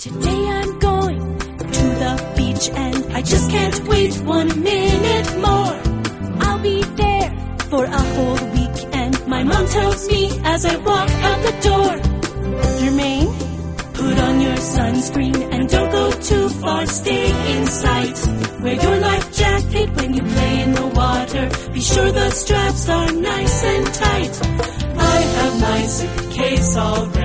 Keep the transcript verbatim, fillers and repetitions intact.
Today I'm going to the beach and I just can't wait one minute more. I'll be there for a whole week and my mom tells me as I walk out the door, Jermaine, put on your sunscreen and don't go too far, stay in sight. Wear your life jacket when you play in the water, be sure the straps are nice and tight. I have my suitcase all ready.